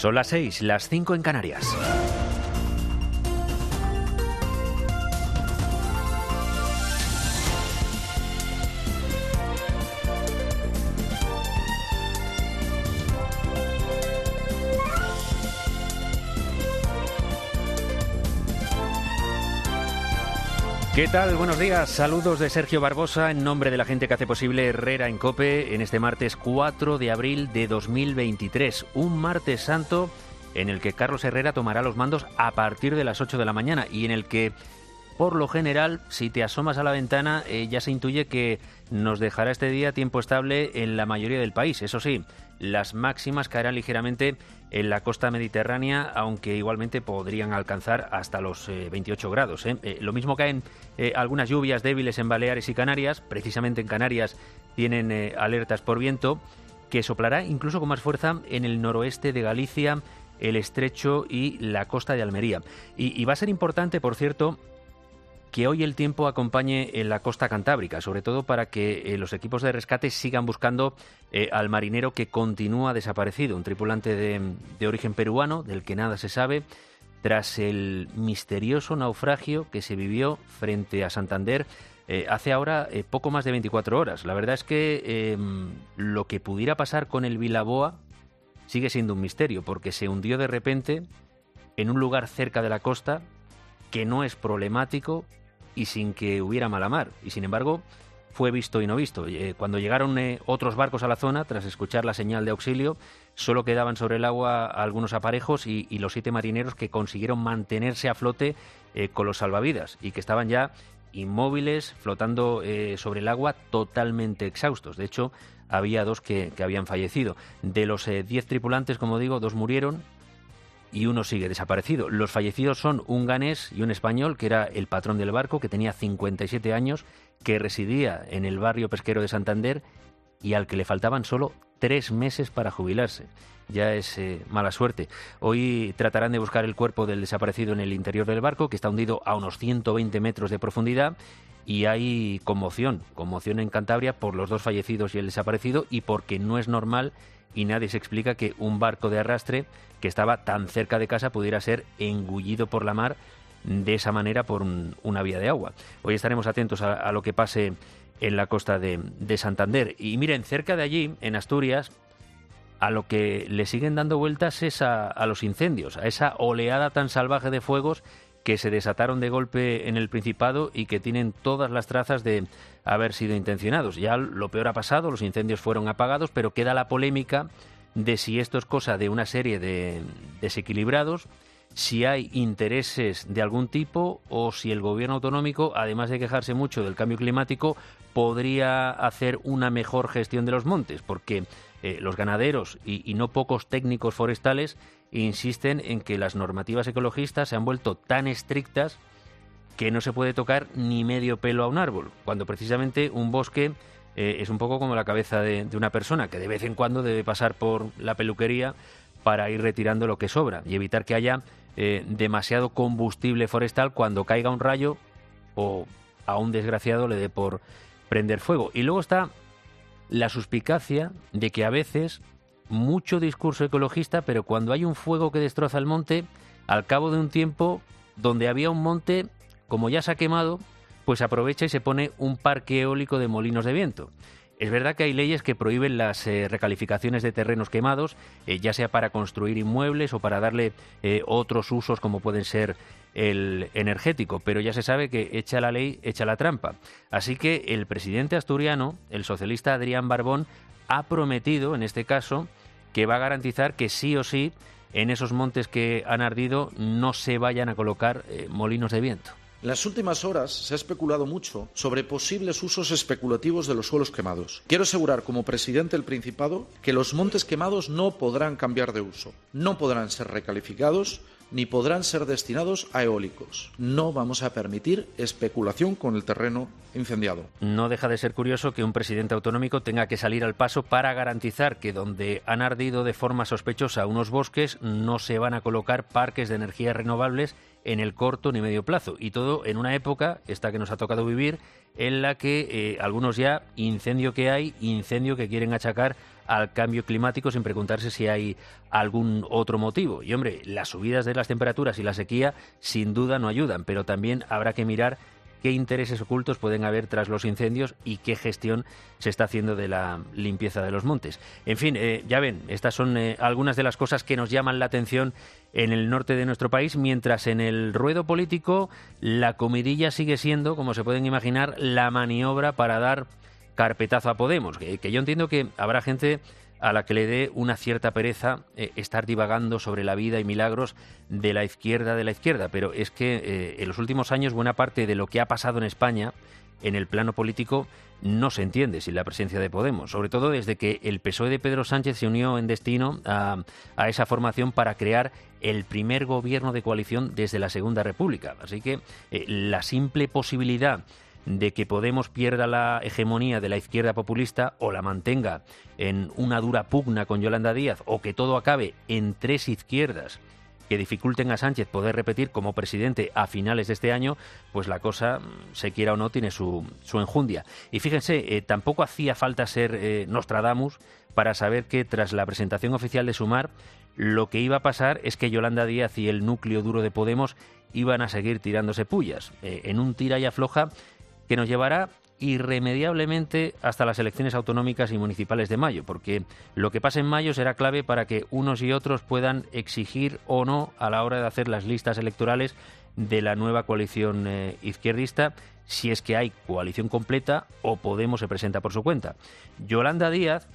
Son las 6, las 5 en Canarias. ¿Qué tal? Buenos días. Saludos de Sergio Barbosa en nombre de la gente que hace posible Herrera en COPE en este martes 4 de abril de 2023. Un martes santo en el que Carlos Herrera tomará los mandos a partir de las 8 de la mañana y en el que, por lo general, si te asomas a la ventana, ya se intuye que nos dejará este día tiempo estable en la mayoría del país. Eso sí, las máximas caerán ligeramente en la costa mediterránea, aunque igualmente podrían alcanzar hasta los 28 grados. Lo mismo caen algunas lluvias débiles en Baleares y Canarias. Precisamente en Canarias tienen alertas por viento, que soplará incluso con más fuerza en el noroeste de Galicia, el Estrecho y la costa de Almería. Y va a ser importante, por cierto, que hoy el tiempo acompañe en la costa cantábrica, sobre todo para que los equipos de rescate sigan buscando al marinero que continúa desaparecido, un tripulante de origen peruano, del que nada se sabe, tras el misterioso naufragio que se vivió frente a Santander hace ahora poco más de 24 horas. La verdad es que lo que pudiera pasar con el Vilaboa sigue siendo un misterio, porque se hundió de repente en un lugar cerca de la costa que no es problemático y sin que hubiera mala mar. Y sin embargo, fue visto y no visto. Cuando llegaron otros barcos a la zona, tras escuchar la señal de auxilio, solo quedaban sobre el agua algunos aparejos y los 7 marineros que consiguieron mantenerse a flote con los salvavidas y que estaban ya inmóviles, flotando sobre el agua, totalmente exhaustos. De hecho, había 2 que habían fallecido. De los 10 tripulantes, como digo, 2 murieron y 1 sigue desaparecido. Los fallecidos son un ganés y un español, que era el patrón del barco, que tenía 57 años, que residía en el barrio pesquero de Santander y al que le faltaban solo 3 meses para jubilarse. Ya es mala suerte. Hoy tratarán de buscar el cuerpo del desaparecido en el interior del barco, que está hundido a unos 120 metros de profundidad, y hay conmoción en Cantabria por los 2 fallecidos y el desaparecido, y porque no es normal y nadie se explica que un barco de arrastre que estaba tan cerca de casa pudiera ser engullido por la mar de esa manera por una vía de agua. Hoy estaremos atentos a lo que pase en la costa de Santander. Y miren, cerca de allí, en Asturias, a lo que le siguen dando vueltas es a los incendios, a esa oleada tan salvaje de fuegos que se desataron de golpe en el Principado y que tienen todas las trazas de haber sido intencionados. Ya lo peor ha pasado, los incendios fueron apagados, pero queda la polémica de si esto es cosa de una serie de desequilibrados, si hay intereses de algún tipo o si el gobierno autonómico, además de quejarse mucho del cambio climático, podría hacer una mejor gestión de los montes, porque los ganaderos y no pocos técnicos forestales insisten en que las normativas ecologistas se han vuelto tan estrictas que no se puede tocar ni medio pelo a un árbol, cuando precisamente un bosque es un poco como la cabeza de una persona, que de vez en cuando debe pasar por la peluquería para ir retirando lo que sobra y evitar que haya demasiado combustible forestal cuando caiga un rayo o a un desgraciado le dé por prender fuego. Y luego está la suspicacia de que a veces mucho discurso ecologista, pero cuando hay un fuego que destroza el monte, al cabo de un tiempo, donde había un monte, como ya se ha quemado, pues aprovecha y se pone un parque eólico de molinos de viento. Es verdad que hay leyes que prohíben las recalificaciones de terrenos quemados, ya sea para construir inmuebles o para darle otros usos como pueden ser el energético, pero ya se sabe que echa la ley, echa la trampa. Así que el presidente asturiano, el socialista Adrián Barbón, ha prometido, en este caso, que va a garantizar que sí o sí en esos montes que han ardido no se vayan a colocar molinos de viento. En las últimas horas se ha especulado mucho sobre posibles usos especulativos de los suelos quemados. Quiero asegurar como presidente del Principado que los montes quemados no podrán cambiar de uso, no podrán ser recalificados ni podrán ser destinados a eólicos. No vamos a permitir especulación con el terreno incendiado. No deja de ser curioso que un presidente autonómico tenga que salir al paso para garantizar que donde han ardido de forma sospechosa unos bosques no se van a colocar parques de energías renovables en el corto ni medio plazo. Y todo en una época, esta que nos ha tocado vivir, en la que algunos ya, incendio que hay, incendio que quieren achacar al cambio climático sin preguntarse si hay algún otro motivo. Y hombre, las subidas de las temperaturas y la sequía sin duda no ayudan, pero también habrá que mirar qué intereses ocultos pueden haber tras los incendios y qué gestión se está haciendo de la limpieza de los montes. En fin, ya ven, estas son algunas de las cosas que nos llaman la atención en el norte de nuestro país, mientras en el ruedo político la comidilla sigue siendo, como se pueden imaginar, la maniobra para dar carpetazo a Podemos, que yo entiendo que habrá gente a la que le dé una cierta pereza estar divagando sobre la vida y milagros de la izquierda, pero es que en los últimos años buena parte de lo que ha pasado en España en el plano político no se entiende sin la presencia de Podemos, sobre todo desde que el PSOE de Pedro Sánchez se unió en destino a esa formación para crear el primer gobierno de coalición desde la Segunda República. Así que la simple posibilidad de que Podemos pierda la hegemonía de la izquierda populista o la mantenga en una dura pugna con Yolanda Díaz, o que todo acabe en tres izquierdas que dificulten a Sánchez poder repetir como presidente a finales de este año, pues la cosa, se quiera o no, tiene su enjundia. Y fíjense, tampoco hacía falta ser Nostradamus para saber que tras la presentación oficial de Sumar, lo que iba a pasar es que Yolanda Díaz y el núcleo duro de Podemos iban a seguir tirándose pullas, en un tira y afloja que nos llevará irremediablemente hasta las elecciones autonómicas y municipales de mayo, porque lo que pase en mayo será clave para que unos y otros puedan exigir o no a la hora de hacer las listas electorales de la nueva coalición izquierdista, si es que hay coalición completa o Podemos se presenta por su cuenta. Yolanda Díaz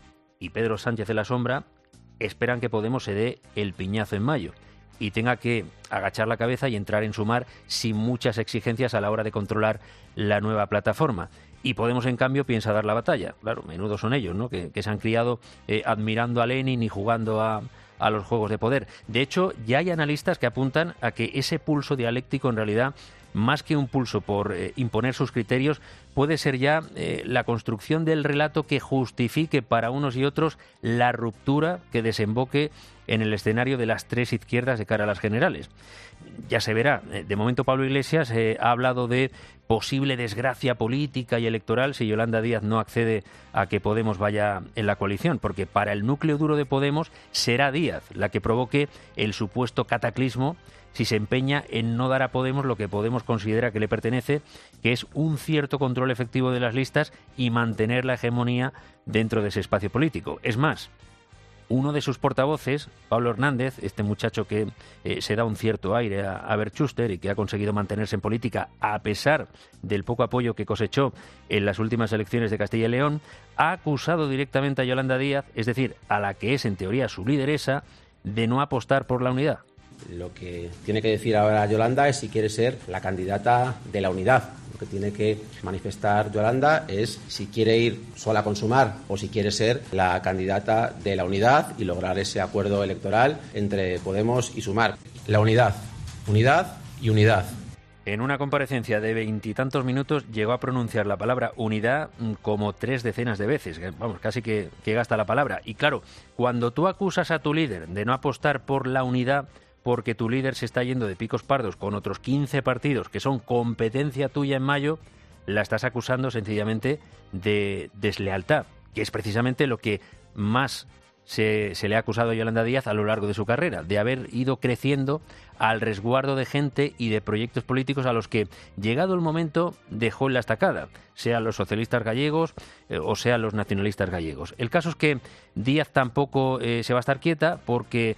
y Pedro Sánchez de la Sombra esperan que Podemos se dé el piñazo en mayo y tenga que agachar la cabeza y entrar en Sumar sin muchas exigencias a la hora de controlar la nueva plataforma. Y Podemos, en cambio, piensa dar la batalla. Claro, menudo son ellos, ¿no? Que se han criado admirando a Lenin y jugando a los juegos de poder. De hecho, ya hay analistas que apuntan a que ese pulso dialéctico, en realidad, más que un pulso por imponer sus criterios, puede ser ya la construcción del relato que justifique para unos y otros la ruptura que desemboque en el escenario de las tres izquierdas de cara a las generales. Ya se verá. De momento Pablo Iglesias ha hablado de posible desgracia política y electoral si Yolanda Díaz no accede a que Podemos vaya en la coalición, porque para el núcleo duro de Podemos será Díaz la que provoque el supuesto cataclismo si se empeña en no dar a Podemos lo que Podemos considera que le pertenece, que es un cierto control efectivo de las listas y mantener la hegemonía dentro de ese espacio político. Es más, uno de sus portavoces, Pablo Hernández, este muchacho que se da un cierto aire a Bert Schuster y que ha conseguido mantenerse en política a pesar del poco apoyo que cosechó en las últimas elecciones de Castilla y León, ha acusado directamente a Yolanda Díaz, es decir, a la que es en teoría su lideresa, de no apostar por la unidad. Lo que tiene que decir ahora Yolanda es si quiere ser la candidata de la unidad. Lo que tiene que manifestar Yolanda es si quiere ir sola con Sumar o si quiere ser la candidata de la unidad y lograr ese acuerdo electoral entre Podemos y Sumar. La unidad, unidad y unidad. En una comparecencia de 20 y tantos minutos llegó a pronunciar la palabra unidad como 3 decenas de veces. Vamos, casi que gasta la palabra. Y claro, cuando tú acusas a tu líder de no apostar por la unidad porque tu líder se está yendo de picos pardos con otros 15 partidos que son competencia tuya en mayo, la estás acusando sencillamente de deslealtad, que es precisamente lo que más se le ha acusado a Yolanda Díaz a lo largo de su carrera, de haber ido creciendo al resguardo de gente y de proyectos políticos a los que, llegado el momento, dejó en la estacada, sean los socialistas gallegos o sean los nacionalistas gallegos. El caso es que Díaz tampoco se va a estar quieta, porque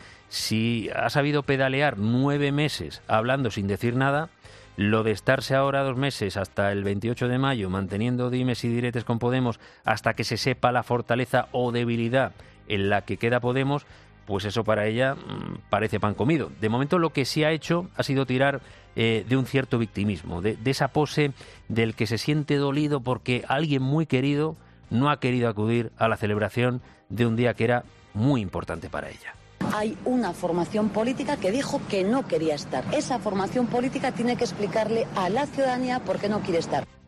si ha sabido pedalear 9 meses hablando sin decir nada, lo de estarse ahora 2 meses hasta el 28 de mayo manteniendo dimes y diretes con Podemos hasta que se sepa la fortaleza o debilidad en la que queda Podemos, pues eso para ella parece pan comido. De momento lo que sí ha hecho ha sido tirar de un cierto victimismo, de esa pose del que se siente dolido porque alguien muy querido no ha querido acudir a la celebración de un día que era muy importante para ella. Hay una formación política que dijo que no quería estar. Esa formación política tiene que explicarle a la ciudadanía por qué no quiere estar.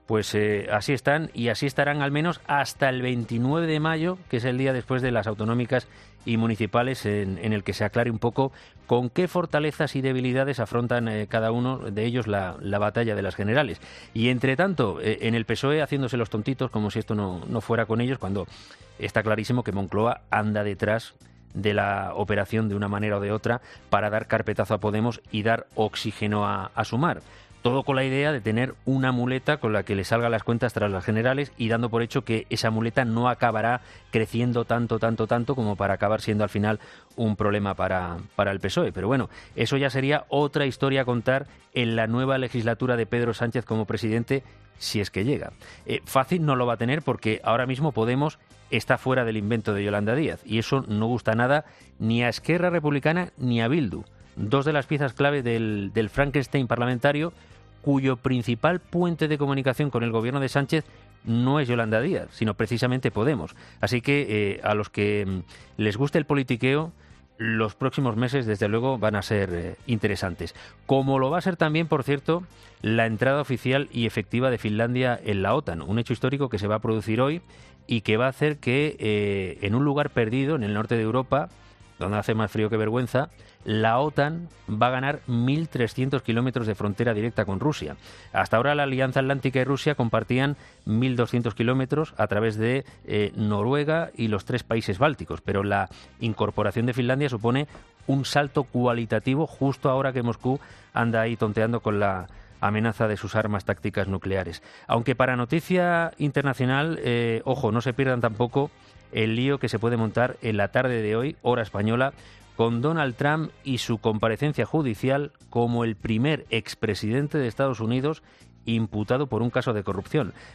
Pues así están, y así estarán al menos hasta el 29 de mayo, que es el día después de las autonómicas y municipales, en el que se aclare un poco con qué fortalezas y debilidades afrontan cada uno de ellos la batalla de las generales. Y entre tanto, en el PSOE haciéndose los tontitos, como si esto no fuera con ellos, cuando está clarísimo que Moncloa anda detrás de la operación de una manera o de otra para dar carpetazo a Podemos y dar oxígeno a Sumar. Todo con la idea de tener una muleta con la que le salgan las cuentas tras las generales, y dando por hecho que esa muleta no acabará creciendo tanto como para acabar siendo al final un problema para el PSOE. Pero bueno, eso ya sería otra historia a contar en la nueva legislatura de Pedro Sánchez como presidente, si es que llega. Fácil no lo va a tener, porque ahora mismo Podemos está fuera del invento de Yolanda Díaz, y eso no gusta nada ni a Esquerra Republicana ni a Bildu, dos de las piezas clave del Frankenstein parlamentario, cuyo principal puente de comunicación con el gobierno de Sánchez no es Yolanda Díaz, sino precisamente Podemos. Así que a los que les guste el politiqueo, los próximos meses, desde luego, van a ser interesantes. Como lo va a ser también, por cierto, la entrada oficial y efectiva de Finlandia en la OTAN, un hecho histórico que se va a producir hoy y que va a hacer que en un lugar perdido en el norte de Europa, donde hace más frío que vergüenza, la OTAN va a ganar 1.300 kilómetros de frontera directa con Rusia. Hasta ahora la Alianza Atlántica y Rusia compartían 1.200 kilómetros a través de Noruega y los 3 países bálticos, pero la incorporación de Finlandia supone un salto cualitativo justo ahora que Moscú anda ahí tonteando con la amenaza de sus armas tácticas nucleares. Aunque para noticia internacional, ojo, no se pierdan tampoco el lío que se puede montar en la tarde de hoy, hora española, con Donald Trump y su comparecencia judicial como el primer expresidente de Estados Unidos imputado por un caso de corrupción.